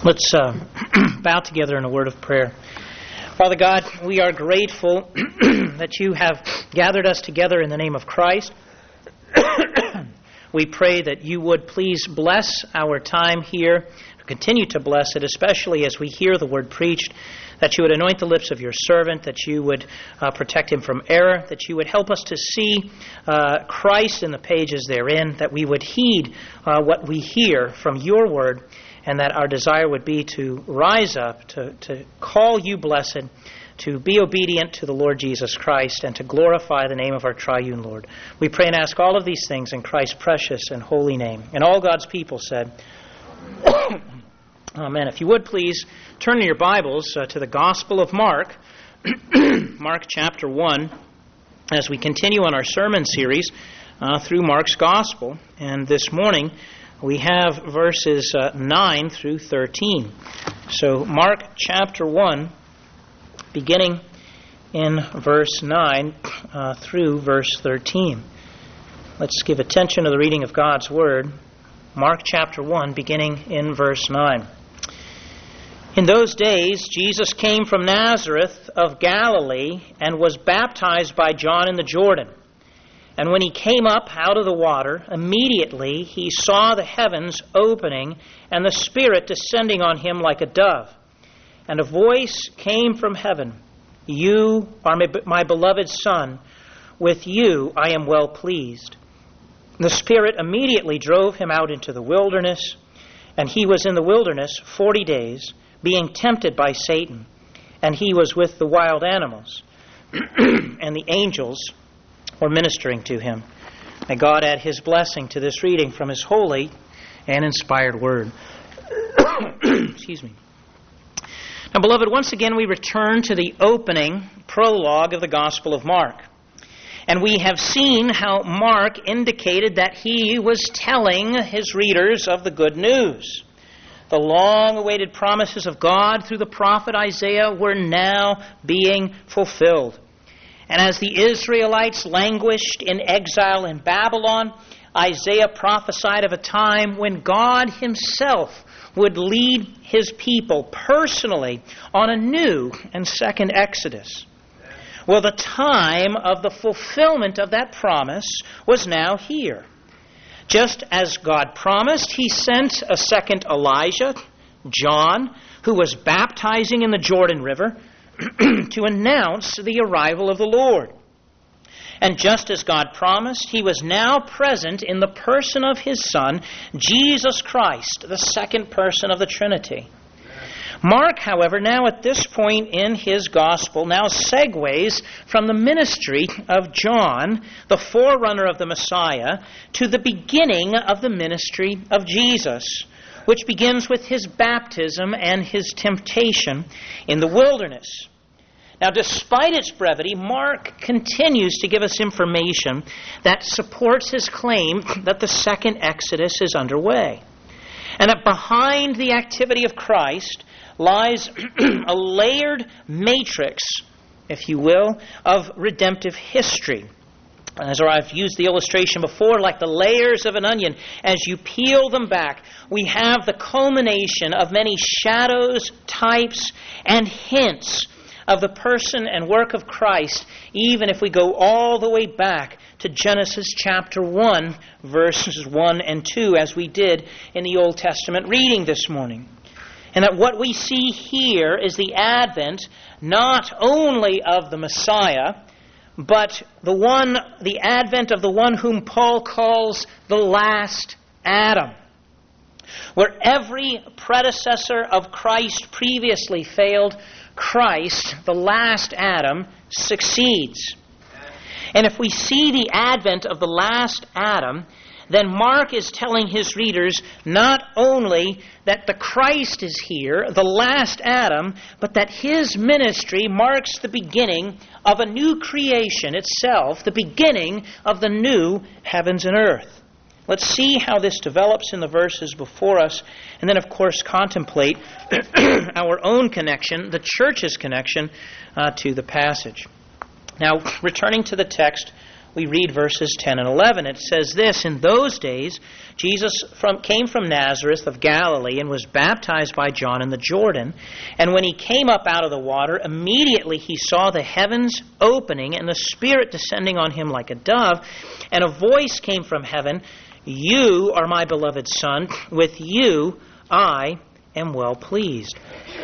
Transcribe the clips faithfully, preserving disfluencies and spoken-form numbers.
Let's uh, bow together in a word of prayer. Father God, we are grateful that you have gathered us together in the name of Christ. We pray that you would please bless our time here, continue to bless it, especially as we hear the word preached, that you would anoint the lips of your servant, that you would uh, protect him from error, that you would help us to see uh, Christ in the pages therein, that we would heed uh, what we hear from your word, and that our desire would be to rise up, to, to call you blessed, to be obedient to the Lord Jesus Christ, and to glorify the name of our triune Lord. We pray and ask all of these things in Christ's precious and holy name. And all God's people said, Amen. If you would please turn in your Bibles uh, to the Gospel of Mark, Mark chapter one, as we continue on our sermon series uh, through Mark's Gospel. And this morning we have verses uh, nine through thirteen. So Mark chapter one, beginning in verse nine uh, through verse thirteen. Let's give attention to the reading of God's Word. Mark chapter one, beginning in verse nine. In those days, Jesus came from Nazareth of Galilee and was baptized by John in the Jordan. And when he came up out of the water, immediately he saw the heavens opening and the Spirit descending on him like a dove. And a voice came from heaven, "You are my beloved Son. With you I am well pleased." The Spirit immediately drove him out into the wilderness, and he was in the wilderness forty days, being tempted by Satan. And he was with the wild animals, and the angels were ministering to him. May God add his blessing to this reading from his holy and inspired word. Excuse me. Now, beloved, once again we return to the opening prologue of the Gospel of Mark. And we have seen how Mark indicated that he was telling his readers of the good news. The long-awaited promises of God through the prophet Isaiah were now being fulfilled. And as the Israelites languished in exile in Babylon, Isaiah prophesied of a time when God himself would lead his people personally on a new and second Exodus. Well, the time of the fulfillment of that promise was now here. Just as God promised, he sent a second Elijah, John, who was baptizing in the Jordan River, to announce the arrival of the Lord. And just as God promised, he was now present in the person of his Son, Jesus Christ, the second person of the Trinity. Mark, however, now at this point in his gospel, now segues from the ministry of John, the forerunner of the Messiah, to the beginning of the ministry of Jesus, which begins with his baptism and his temptation in the wilderness. Now, despite its brevity, Mark continues to give us information that supports his claim that the second Exodus is underway, and that behind the activity of Christ lies a layered matrix, if you will, of redemptive history. As I've used the illustration before, like the layers of an onion, as you peel them back, we have the culmination of many shadows, types, and hints of the person and work of Christ, even if we go all the way back to Genesis chapter one, verses one and two, as we did in the Old Testament reading this morning. And that what we see here is the advent not only of the Messiah, but the one, the advent of the one whom Paul calls the last Adam. Where every predecessor of Christ previously failed, Christ, the last Adam, succeeds. And if we see the advent of the last Adam, then Mark is telling his readers not only that the Christ is here, the last Adam, but that his ministry marks the beginning of a new creation itself, the beginning of the new heavens and earth. Let's see how this develops in the verses before us, and then, of course, contemplate our own connection, the church's connection, uh, to the passage. Now, returning to the text, we read verses ten and eleven. It says this, "In those days Jesus from, came from Nazareth of Galilee and was baptized by John in the Jordan. And when he came up out of the water, immediately he saw the heavens opening and the Spirit descending on him like a dove. And a voice came from heaven, 'You are my beloved Son, with you I am well pleased.'"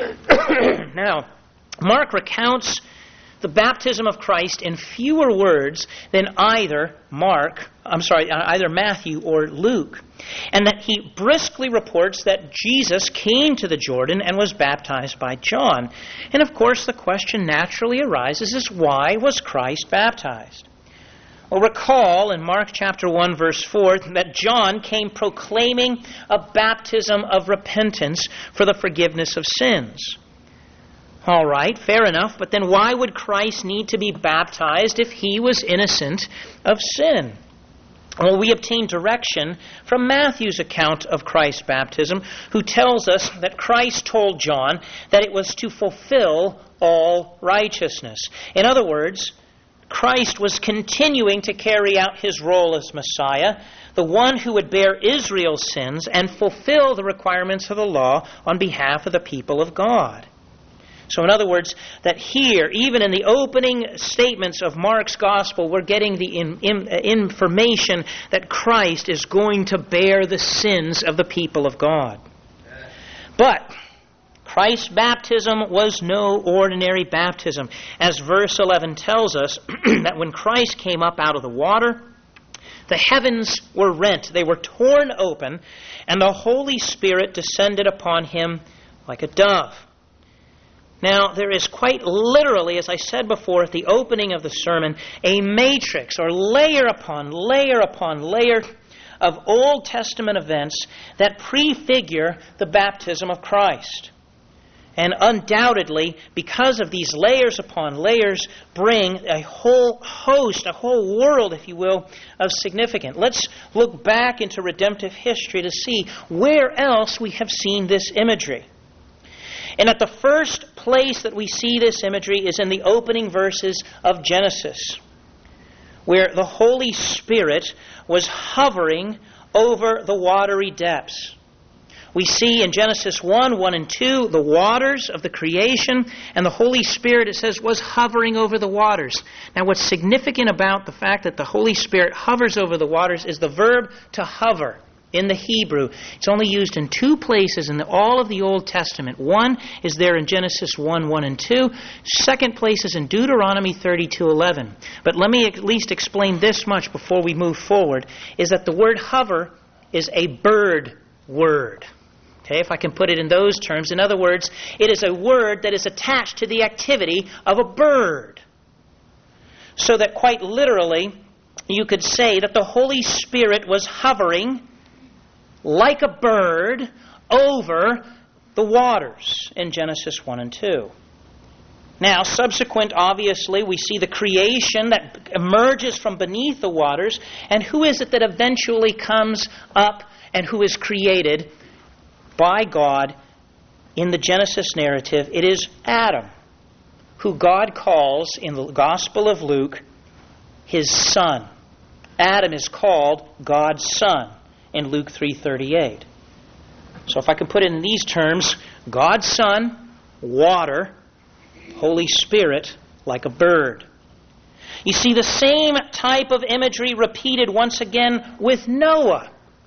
Now, Mark recounts the baptism of Christ in fewer words than either Mark, I'm sorry, either Matthew or Luke. And that he briskly reports that Jesus came to the Jordan and was baptized by John. And of course the question naturally arises is, why was Christ baptized? Well, recall in Mark chapter one verse four that John came proclaiming a baptism of repentance for the forgiveness of sins. All right, fair enough, but then why would Christ need to be baptized if he was innocent of sin? Well, we obtain direction from Matthew's account of Christ's baptism, who tells us that Christ told John that it was to fulfill all righteousness. In other words, Christ was continuing to carry out his role as Messiah, the one who would bear Israel's sins and fulfill the requirements of the law on behalf of the people of God. So in other words, that here, even in the opening statements of Mark's Gospel, we're getting the in, in, information that Christ is going to bear the sins of the people of God. But Christ's baptism was no ordinary baptism. As verse eleven tells us, that when Christ came up out of the water, the heavens were rent, they were torn open, and the Holy Spirit descended upon him like a dove. Now, there is quite literally, as I said before at the opening of the sermon, a matrix or layer upon layer upon layer of Old Testament events that prefigure the baptism of Christ. And undoubtedly, because of these layers upon layers, bring a whole host, a whole world, if you will, of significance. Let's look back into redemptive history to see where else we have seen this imagery. And at the first place that we see this imagery is in the opening verses of Genesis, where the Holy Spirit was hovering over the watery depths. We see in Genesis one, one and two, the waters of the creation, and the Holy Spirit, it says, was hovering over the waters. Now, what's significant about the fact that the Holy Spirit hovers over the waters is the verb to hover. In the Hebrew, it's only used in two places in the, all of the Old Testament. One is there in Genesis one, one and two. Second place is in Deuteronomy thirty-two, eleven. But let me at least explain this much before we move forward, is that the word hover is a bird word. Okay, if I can put it in those terms. In other words, it is a word that is attached to the activity of a bird. So that quite literally, you could say that the Holy Spirit was hovering like a bird over the waters in Genesis one and two. Now, subsequent, obviously, we see the creation that emerges from beneath the waters. And who is it that eventually comes up and who is created by God in the Genesis narrative? It is Adam, who God calls in the Gospel of Luke his son. Adam is called God's son in Luke three thirty-eight. So if I can put it in these terms, God's Son, water, Holy Spirit, like a bird. You see the same type of imagery repeated once again with Noah.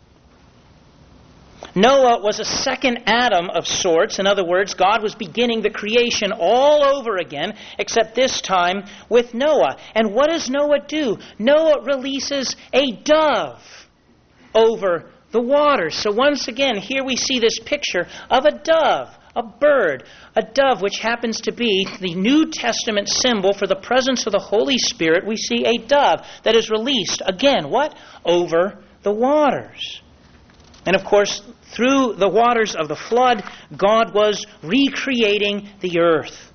Noah was a second Adam of sorts. In other words, God was beginning the creation all over again, except this time with Noah. And what does Noah do? Noah releases a dove over the waters. So once again, here we see this picture of a dove, a bird, a dove which happens to be the New Testament symbol for the presence of the Holy Spirit. We see a dove that is released, again, what? Over the waters. And of course, through the waters of the flood, God was recreating the earth.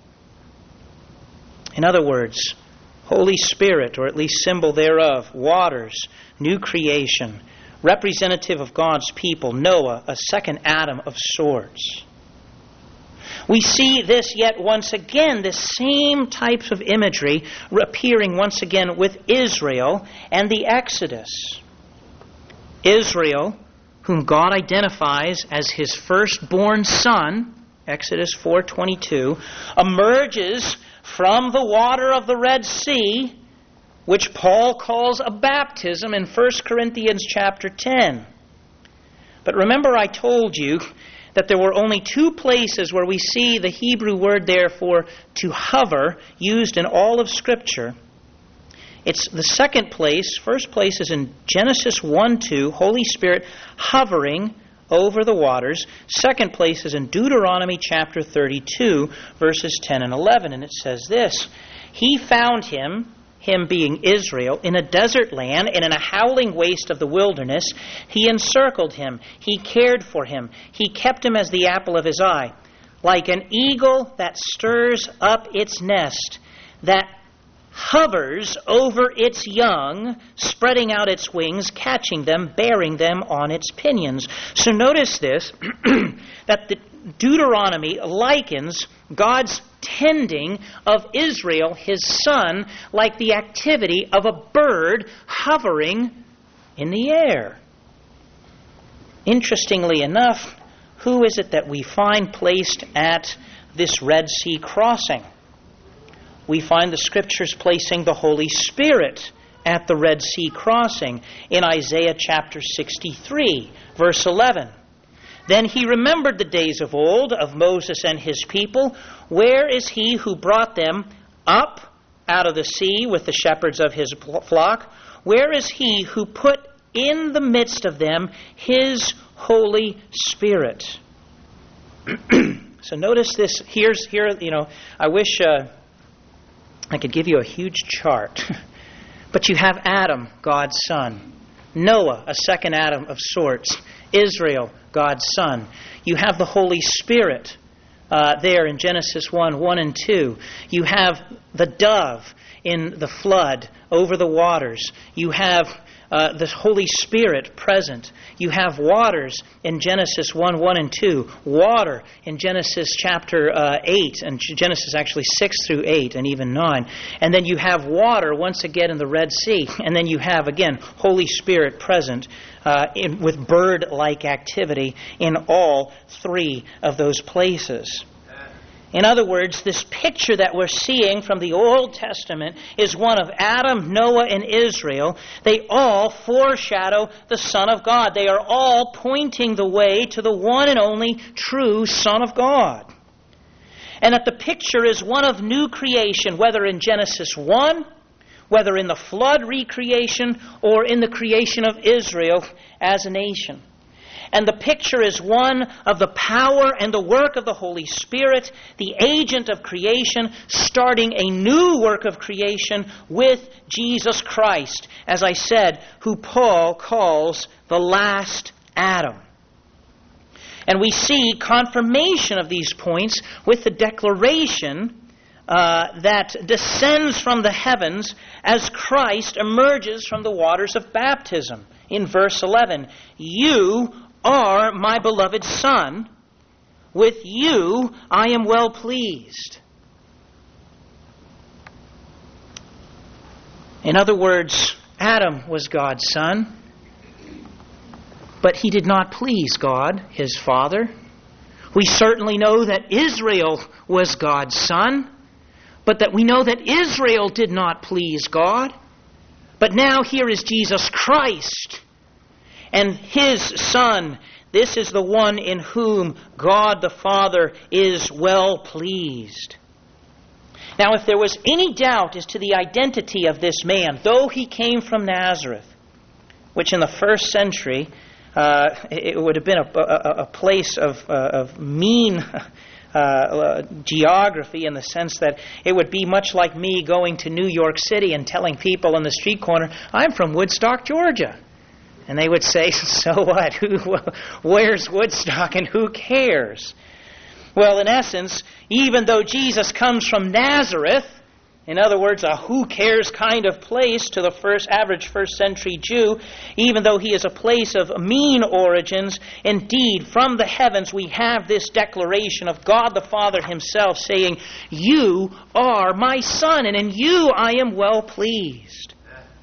In other words, Holy Spirit, or at least symbol thereof, waters, new creation, representative of God's people, Noah, a second Adam of sorts. We see this yet once again, this same types of imagery appearing once again with Israel and the Exodus. Israel, whom God identifies as his firstborn son, Exodus four twenty-two, emerges from the water of the Red Sea, which Paul calls a baptism in First Corinthians chapter ten. But remember I told you that there were only two places where we see the Hebrew word there for to hover used in all of Scripture. It's the second place. First place is in Genesis one two, Holy Spirit hovering over the waters. Second place is in Deuteronomy chapter thirty-two, verses ten and eleven. And it says this, He found him, him being Israel, in a desert land and in a howling waste of the wilderness. He encircled him. He cared for him. He kept him as the apple of his eye. Like an eagle that stirs up its nest, that hovers over its young, spreading out its wings, catching them, bearing them on its pinions. So notice this, that the Deuteronomy likens God's tending of Israel, his son, like the activity of a bird hovering in the air. Interestingly enough, who is it that we find placed at this Red Sea crossing? We find the Scriptures placing the Holy Spirit at the Red Sea crossing in Isaiah chapter sixty-three, verse eleven. Then he remembered the days of old, of Moses and his people. Where is he who brought them up out of the sea with the shepherds of his flock? Where is he who put in the midst of them his Holy Spirit? So notice this. Here's here. You know, I wish uh, I could give you a huge chart, but you have Adam, God's son; Noah, a second Adam of sorts; Israel, God's son. You have the Holy Spirit uh, there in Genesis one, one and two. You have the dove in the flood over the waters. You have uh, the Holy Spirit present. You have waters in Genesis one, one and two. Water in Genesis chapter uh, eight, and Genesis actually six through eight and even nine. And then you have water once again in the Red Sea. And then you have, again, Holy Spirit present uh, in, with bird-like activity in all three of those places. In other words, this picture that we're seeing from the Old Testament is one of Adam, Noah, and Israel. They all foreshadow the Son of God. They are all pointing the way to the one and only true Son of God. And that the picture is one of new creation, whether in Genesis one, whether in the flood recreation, or in the creation of Israel as a nation. And the picture is one of the power and the work of the Holy Spirit, the agent of creation, starting a new work of creation with Jesus Christ, as I said, who Paul calls the last Adam. And we see confirmation of these points with the declaration uh, that descends from the heavens as Christ emerges from the waters of baptism. In verse eleven, you are my beloved Son. With you I am well pleased. In other words, Adam was God's son, but he did not please God, his father. We certainly know that Israel was God's son, but that we know that Israel did not please God. But now here is Jesus Christ, and his Son. This is the one in whom God the Father is well pleased. Now, if there was any doubt as to the identity of this man, though he came from Nazareth, which in the first century, uh, it would have been a, a, a place of, uh, of mean uh, uh, geography, in the sense that it would be much like me going to New York City and telling people on the street corner, I'm from Woodstock, Georgia. And they would say, so what? Who, where's Woodstock and who cares? Well, in essence, even though Jesus comes from Nazareth, In other words, a who cares kind of place to the first average first century Jew, even though he is a place of mean origins. Indeed, from the heavens we have this declaration of God the Father himself saying, "You are my Son, and in you I am well pleased."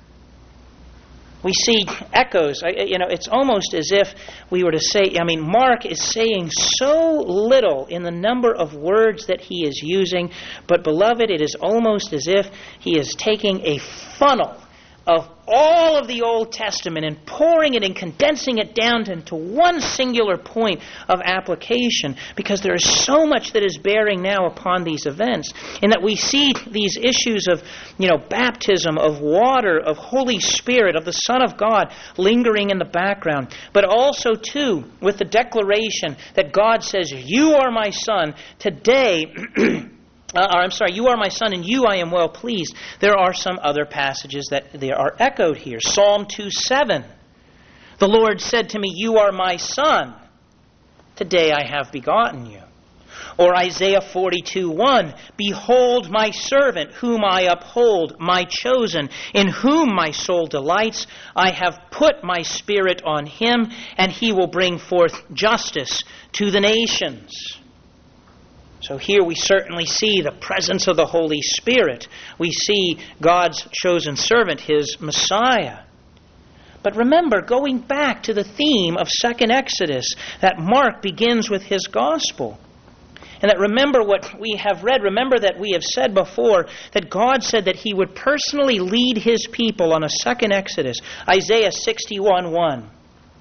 We see echoes. You know, it's almost as if we were to say, I mean, Mark is saying so little in the number of words that he is using, but beloved, it is almost as if he is taking a funnel of all of the Old Testament and pouring it and condensing it down into one singular point of application, because there is so much that is bearing now upon these events, in that we see these issues of, you know, baptism, of water, of Holy Spirit, of the Son of God lingering in the background, but also too with the declaration that God says, "You are my Son, today." Uh, or I'm sorry, "You are my Son, and you I am well pleased." There are some other passages that they are echoed here. Psalm two seven. "The Lord said to me, 'You are my Son. Today I have begotten you.'" Or Isaiah forty-two one. "Behold my servant, whom I uphold, my chosen, in whom my soul delights. I have put my spirit on him, and he will bring forth justice to the nations." So here we certainly see the presence of the Holy Spirit. We see God's chosen servant, his Messiah. But remember, going back to the theme of Second Exodus, that Mark begins with his gospel. And that remember what we have read, remember that we have said before that God said that he would personally lead his people on a second Exodus. Isaiah sixty-one one.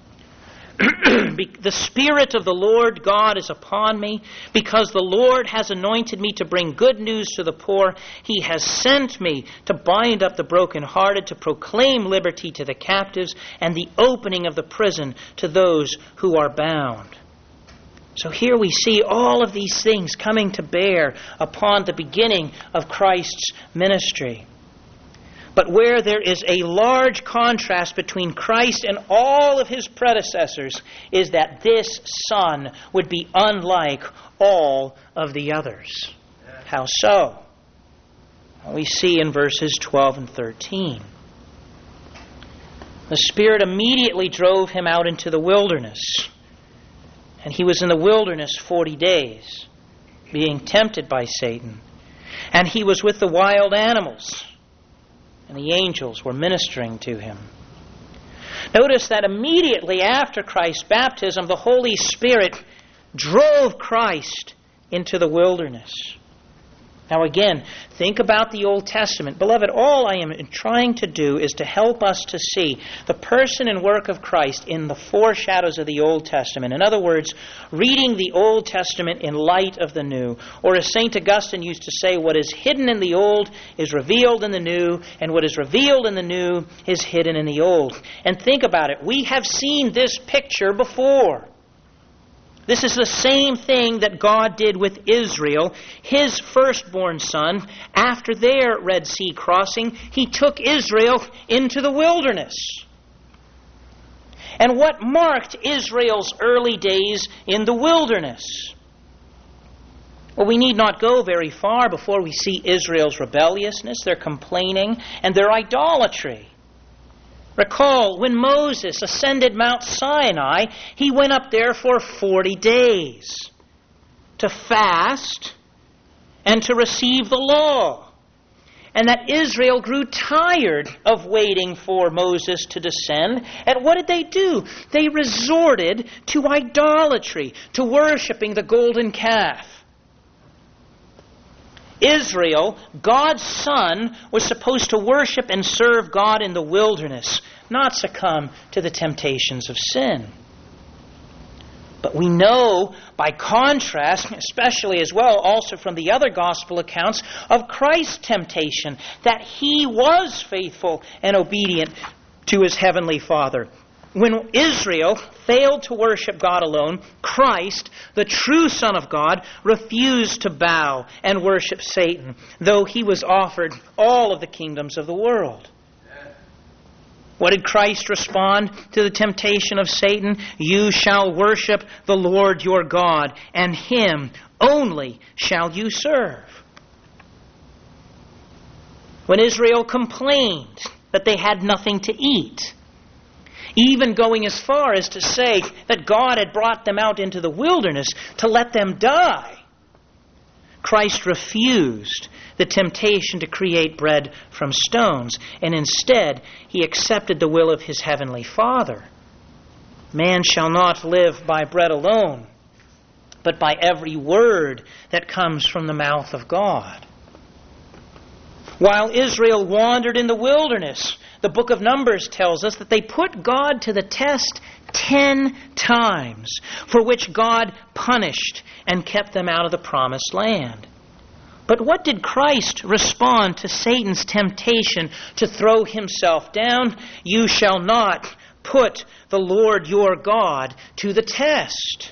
"The Spirit of the Lord God is upon me, because the Lord has anointed me to bring good news to the poor. He has sent me to bind up the brokenhearted, to proclaim liberty to the captives, and the opening of the prison to those who are bound." So here we see all of these things coming to bear upon the beginning of Christ's ministry. But where there is a large contrast between Christ and all of his predecessors is that this Son would be unlike all of the others. How so? We see in verses twelve and thirteen. "The Spirit immediately drove him out into the wilderness, and he was in the wilderness forty days, being tempted by Satan. And he was with the wild animals, and the angels were ministering to him." Notice that immediately after Christ's baptism, the Holy Spirit drove Christ into the wilderness. Now again, think about the Old Testament. Beloved, all I am trying to do is to help us to see the person and work of Christ in the foreshadows of the Old Testament. In other words, reading the Old Testament in light of the New. Or as Saint Augustine used to say, what is hidden in the Old is revealed in the New, and what is revealed in the New is hidden in the Old. And think about it. We have seen this picture before. This is the same thing that God did with Israel, his firstborn son. After their Red Sea crossing, he took Israel into the wilderness. And what marked Israel's early days in the wilderness? Well, we need not go very far before we see Israel's rebelliousness, their complaining, and their idolatry. Recall, when Moses ascended Mount Sinai, he went up there for forty days to fast and to receive the law. And that Israel grew tired of waiting for Moses to descend. And what did they do? They resorted to idolatry, to worshiping the golden calf. Israel, God's son, was supposed to worship and serve God in the wilderness, not succumb to the temptations of sin. But we know, by contrast, especially as well also from the other gospel accounts of Christ's temptation, that he was faithful and obedient to his heavenly Father. When Israel failed to worship God alone, Christ, the true Son of God, refused to bow and worship Satan, though he was offered all of the kingdoms of the world. What did Christ respond to the temptation of Satan? "You shall worship the Lord your God, and him only shall you serve." when Israel complained that they had nothing to eat, even going as far as to say that God had brought them out into the wilderness to let them die, Christ refused the temptation to create bread from stones, and instead he accepted the will of his heavenly Father. Man shall not live by bread alone, but by every word that comes from the mouth of God. While Israel wandered in the wilderness, the book of Numbers tells us that they put God to the test ten times, for which God punished and kept them out of the promised land. But what did Christ respond to Satan's temptation to throw himself down? You shall not put the Lord your God to the test.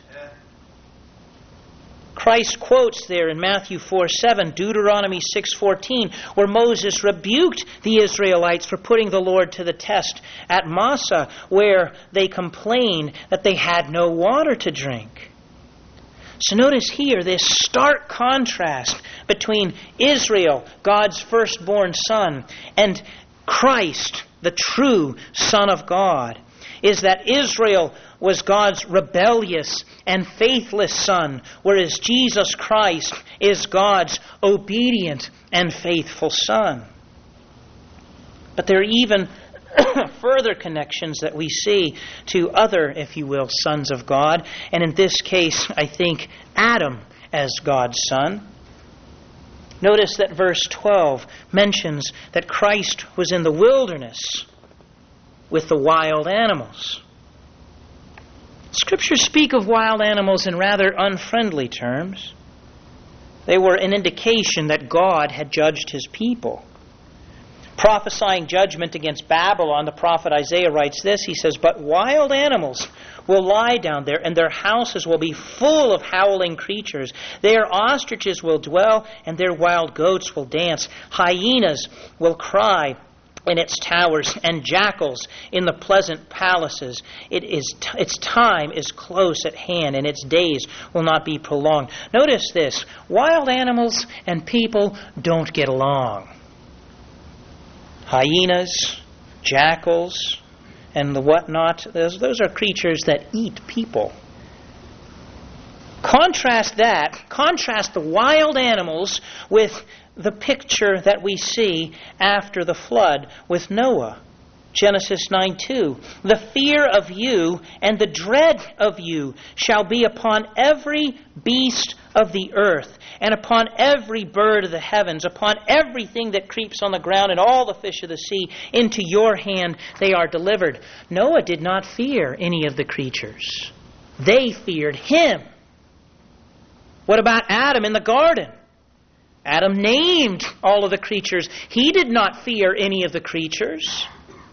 Christ quotes there in Matthew four seven, Deuteronomy six fourteen, where Moses rebuked the Israelites for putting the Lord to the test at Massah, where they complained that they had no water to drink. So notice here this stark contrast between Israel, God's firstborn son, and Christ, the true Son of God, is that Israel was God's rebellious and faithless son, whereas Jesus Christ is God's obedient and faithful son. But there are even further connections that we see to other, if you will, sons of God, and in this case, I think Adam as God's son. Notice that verse twelve mentions that Christ was in the wilderness with the wild animals. Scriptures speak of wild animals in rather unfriendly terms. They were an indication that God had judged his people. Prophesying judgment against Babylon, the prophet Isaiah writes this. He says, "But wild animals will lie down there, and their houses will be full of howling creatures. Their ostriches will dwell, and their wild goats will dance. Hyenas will cry in its towers, and jackals in the pleasant palaces. It is t- its time is close at hand, and its days will not be prolonged." Notice this. Wild animals and people don't get along. Hyenas, jackals, and the whatnot, those, those are creatures that eat people. Contrast that, contrast the wild animals with the picture that we see after the flood with Noah. Genesis nine two, "The fear of you and the dread of you shall be upon every beast of the earth, and upon every bird of the heavens, upon everything that creeps on the ground, and all the fish of the sea. Into your hand they are delivered." Noah did not fear any of the creatures. They feared him. What about Adam in the garden? Adam named all of the creatures. He did not fear any of the creatures.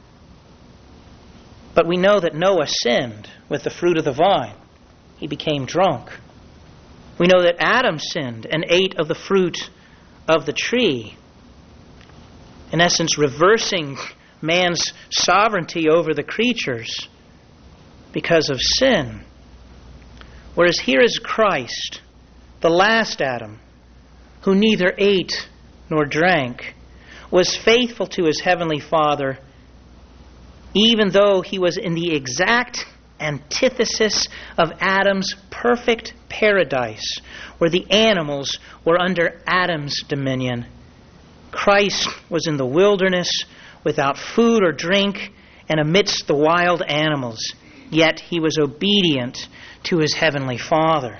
But we know that Noah sinned with the fruit of the vine. He became drunk. We know that Adam sinned and ate of the fruit of the tree, in essence reversing man's sovereignty over the creatures because of sin. Whereas here is Christ, the last Adam, who neither ate nor drank, was faithful to his heavenly Father, even though he was in the exact antithesis of Adam's perfect paradise, where the animals were under Adam's dominion. Christ was in the wilderness without food or drink and amidst the wild animals, yet he was obedient to his heavenly Father.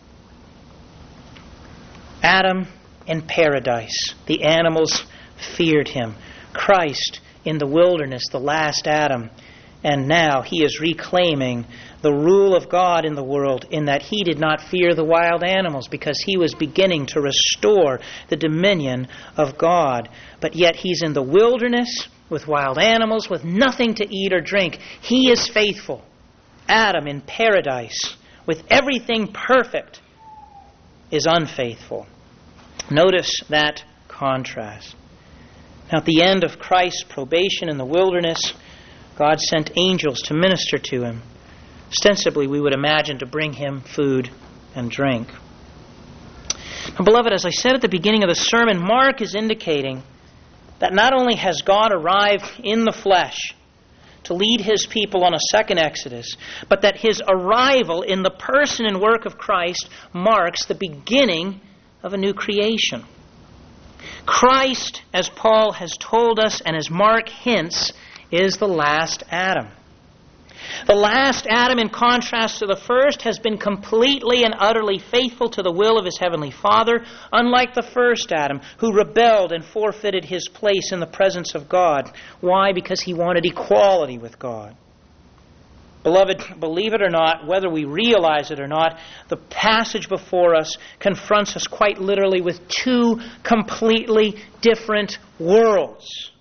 Adam in paradise, the animals feared him. Christ in the wilderness, the last Adam. And now he is reclaiming the rule of God in the world, in that he did not fear the wild animals because he was beginning to restore the dominion of God. But yet he's in the wilderness with wild animals, with nothing to eat or drink. He is faithful. Adam in paradise, with everything perfect, is unfaithful. Notice that contrast. Now, at the end of Christ's probation in the wilderness, God sent angels to minister to him. Ostensibly, we would imagine, to bring him food and drink. Now, beloved, as I said at the beginning of the sermon, Mark is indicating that not only has God arrived in the flesh to lead His people on a second Exodus, but that His arrival in the person and work of Christ marks the beginning of a new creation. Christ, as Paul has told us and as Mark hints, is the last Adam. The last Adam, in contrast to the first, has been completely and utterly faithful to the will of his heavenly Father, unlike the first Adam, who rebelled and forfeited his place in the presence of God. Why? Because he wanted equality with God. Beloved, believe it or not, whether we realize it or not, the passage before us confronts us quite literally with two completely different worlds.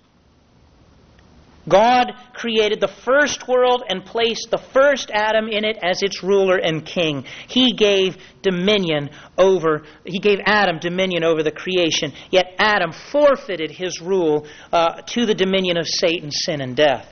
God created the first world and placed the first Adam in it as its ruler and king. He gave dominion over, he gave Adam dominion over the creation, yet Adam forfeited his rule uh, to the dominion of Satan, sin, and death.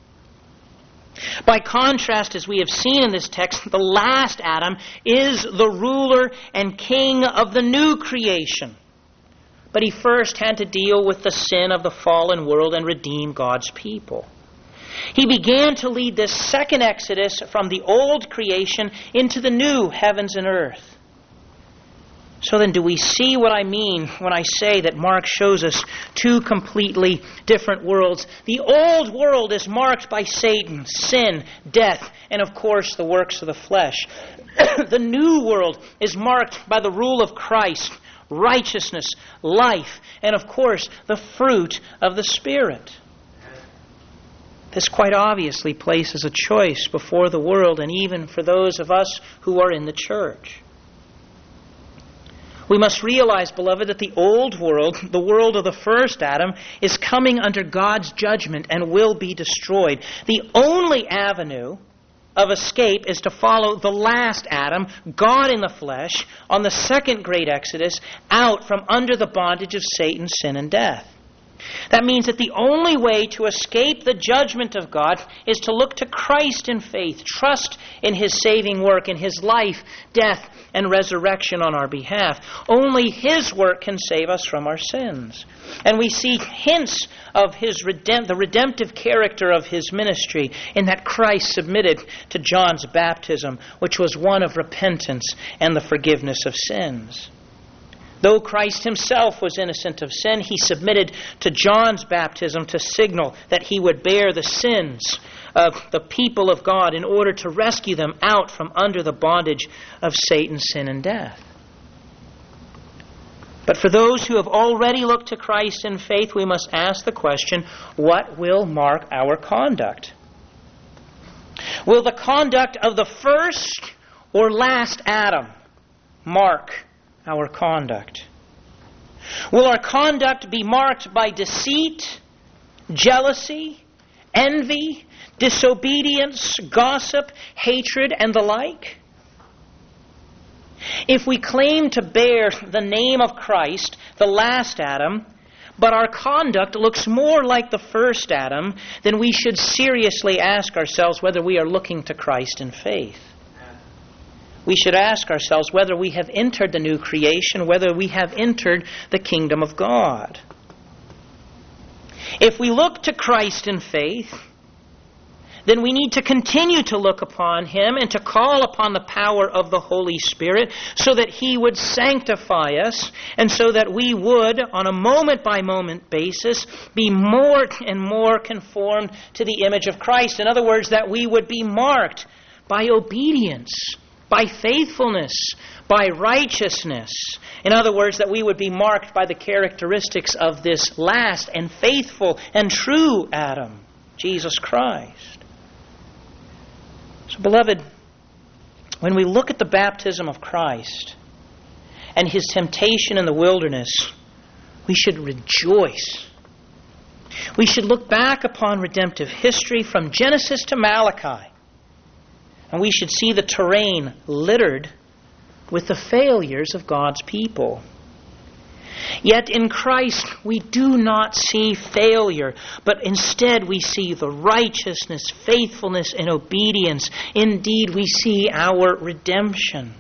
By contrast, as we have seen in this text, the last Adam is the ruler and king of the new creation. But he first had to deal with the sin of the fallen world and redeem God's people. He began to lead this second Exodus from the old creation into the new heavens and earth. So then, do we see what I mean when I say that Mark shows us two completely different worlds? The old world is marked by Satan, sin, death, and of course the works of the flesh. The new world is marked by the rule of Christ, righteousness, life, and of course the fruit of the Spirit. This quite obviously places a choice before the world and even for those of us who are in the church. We must realize, beloved, that the old world, the world of the first Adam, is coming under God's judgment and will be destroyed. The only avenue of escape is to follow the last Adam, God in the flesh, on the second great Exodus, out from under the bondage of Satan, sin, and death. That means that the only way to escape the judgment of God is to look to Christ in faith, trust in His saving work, in His life, death, and resurrection on our behalf. Only His work can save us from our sins. And we see hints of His redempt- the redemptive character of His ministry in that Christ submitted to John's baptism, which was one of repentance and the forgiveness of sins. Though Christ Himself was innocent of sin, He submitted to John's baptism to signal that He would bear the sins of the people of God in order to rescue them out from under the bondage of Satan, sin, and death. But for those who have already looked to Christ in faith, we must ask the question, what will mark our conduct? Will the conduct of the first or last Adam mark our conduct? Will our conduct be marked by deceit, jealousy, envy, disobedience, gossip, hatred, and the like? If we claim to bear the name of Christ, the last Adam, but our conduct looks more like the first Adam, then we should seriously ask ourselves whether we are looking to Christ in faith. We should ask ourselves whether we have entered the new creation, whether we have entered the kingdom of God. If we look to Christ in faith, then we need to continue to look upon Him and to call upon the power of the Holy Spirit so that He would sanctify us and so that we would, on a moment-by-moment basis, be more and more conformed to the image of Christ. In other words, that we would be marked by obedience, by faithfulness, by righteousness. In other words, that we would be marked by the characteristics of this last and faithful and true Adam, Jesus Christ. So, beloved, when we look at the baptism of Christ and His temptation in the wilderness, we should rejoice. We should look back upon redemptive history from Genesis to Malachi, and we should see the terrain littered with the failures of God's people. Yet in Christ we do not see failure, but instead we see the righteousness, faithfulness, and obedience. Indeed, we see our redemption.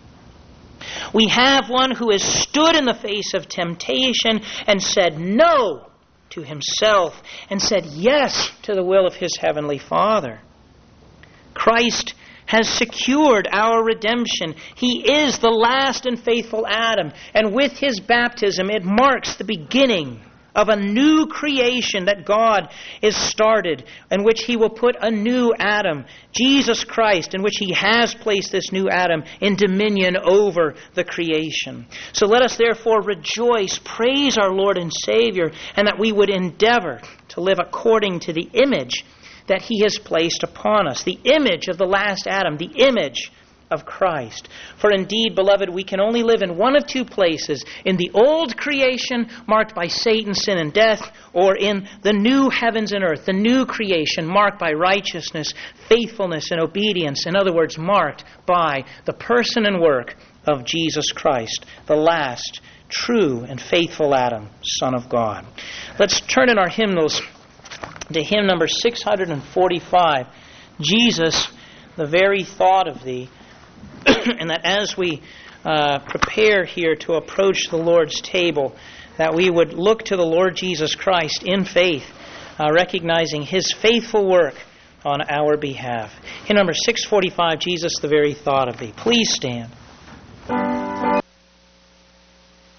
We have one who has stood in the face of temptation and said no to himself and said yes to the will of his heavenly Father. Christ has secured our redemption. He is the last and faithful Adam. And with his baptism, it marks the beginning of a new creation that God is started, in which he will put a new Adam, Jesus Christ, in which he has placed this new Adam in dominion over the creation. So let us therefore rejoice, praise our Lord and Savior, and that we would endeavor to live according to the image that he has placed upon us, the image of the last Adam, the image of Christ. For indeed, beloved, we can only live in one of two places: in the old creation marked by Satan, sin, and death, or in the new heavens and earth, the new creation marked by righteousness, faithfulness, and obedience. In other words, marked by the person and work of Jesus Christ, the last true and faithful Adam, Son of God. Let's turn in our hymnals to hymn number six forty-five, Jesus, the very thought of thee. And that as we uh, prepare here to approach the Lord's table, that we would look to the Lord Jesus Christ in faith, uh, recognizing his faithful work on our behalf. Hymn number six forty-five, Jesus, the very thought of thee. Please stand.